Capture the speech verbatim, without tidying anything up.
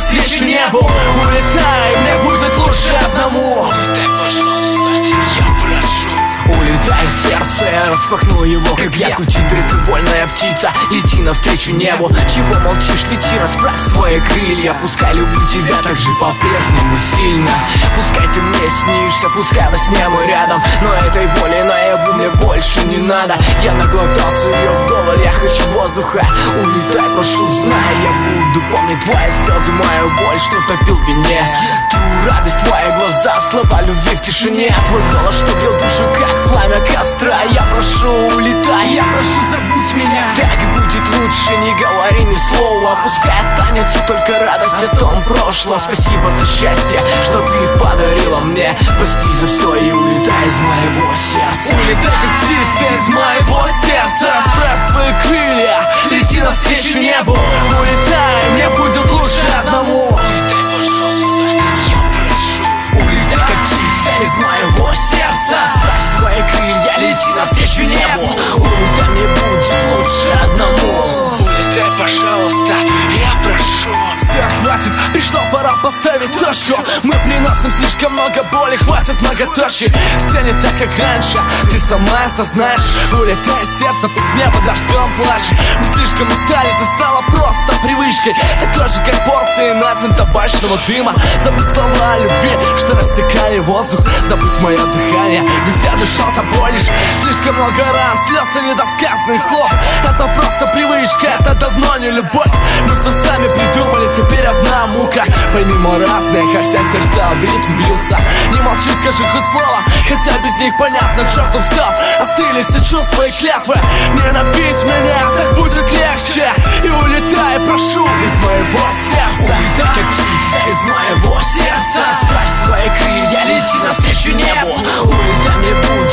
навстречу небу. Улетай, мне будет лучше одному. Улетай, пожалуйста, я прошу. Улетай, сердце, я распахнул его, как ветку. Теперь ты вольная птица, лети навстречу небу. Чего молчишь, лети, расправь свои крылья. Пускай люблю тебя так же по-прежнему сильно. Пускай ты мне снишься, пускай во сне мы рядом. Но этой боли наяву мне больше не надо. Я наглотался ее вдоволь, я хочу воздуха. Улетай, прошу, знай, я буду помнить твои слезы, мою боль, что топил в вине. Ту радость, твои глаза, слова любви в тишине. Твой голос, что грел душу, как пламя костра. Я прошу, улетай, я прошу, забудь меня. Так будет лучше, не говори ни слова. Пускай останется только радость о том прошлом. Спасибо за счастье, что ты подарила мне. Прости за все и улетай из моего сердца. Улетай, как птица, из моего сердца. Расправь свои крылья, лети навстречу небу. Улетай, мне будет лучше одному. Улетай, пожалуйста, я прошу. Улетай, как птица, из моего сердца. Расправь свои крылья, лети навстречу небу. Улетай, мне будет лучше одному. Улетай, пожалуйста, я прошу. Все, хватит, пришла пора поставить точку. Мы приносим слишком много боли, хватит многоточий. Все не так, как раньше, ты сама это знаешь. Улетай, сердце, пусть небо дождем плачет. Мы слишком устали, ты стала просто привычкой. Такой же, как порции на день табачного дыма. Забудь слова о любви, что рассекали воздух. Забудь мое дыхание, ведь я дышал тобой лишь. Слишком много ран, слез и недосказанных слов. Это просто привычка, это давно не любовь. Мы все сами придумали, теперь одна мука. Пойми, мы разные, хотя сердца в ритм бьются. Не молчи, скажи хоть слово, хотя без них понятно, к черту все. Остыли все чувства и клятвы. Не напить меня, так будет легче. И улетай, прошу, из моего сердца. Улетай, как птица, из моего сердца. Расправь свои крылья, лети навстречу небу. Улетай, мне будет